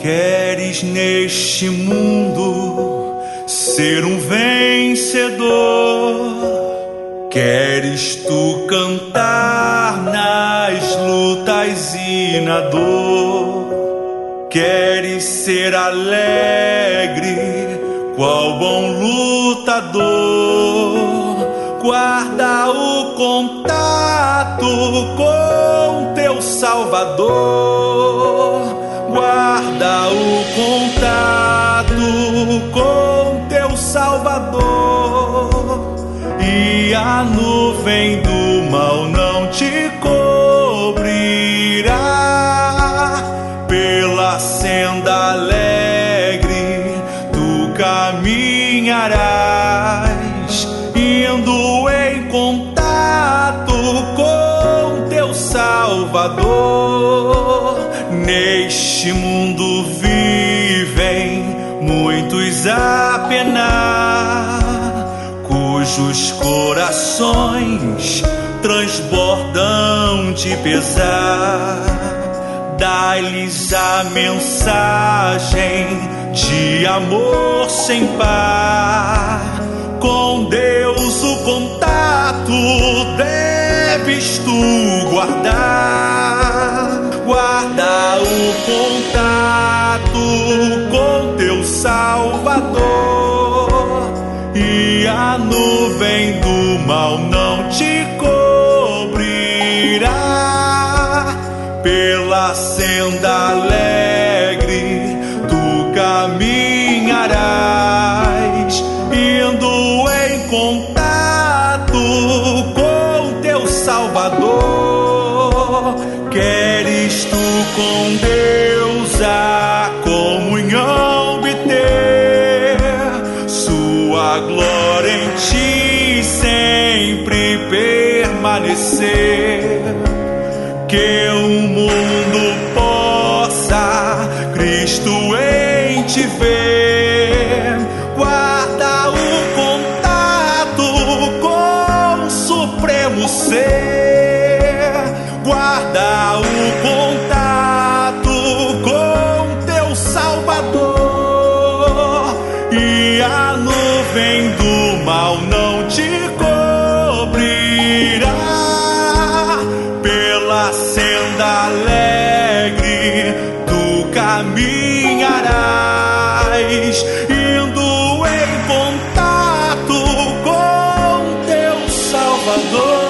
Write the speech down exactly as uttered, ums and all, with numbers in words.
Queres neste mundo ser um vencedor? Queres tu cantar nas lutas e na dor? Queres ser alegre, qual bom lutador? Guarda o contato com teu Salvador. Guarda o contato com teu Salvador, e a nuvem do mal não te cobrirá. Pela senda alegre tu caminharás, indo em contato com teu Salvador. Neste mundo vivem muitos a penar, cujos corações transbordam de pesar. Dá-lhes a mensagem de amor sem par. Com Deus o contato deves tu guardar. Guarda o contato com teu Salvador, e a nuvem do mal não te cobrirá. Pela senda alegre tu caminharás, indo em contato com teu Salvador. Queres tu com Deus a comunhão obter, sua glória em ti sempre permanecer. Que o mundo possa Cristo em te ver. Guarda o contato com o Supremo Ser. Guarda o contato com teu Salvador, e a nuvem do mal não te cobrirá. Pela senda alegre tu caminharás, indo em contato com teu Salvador.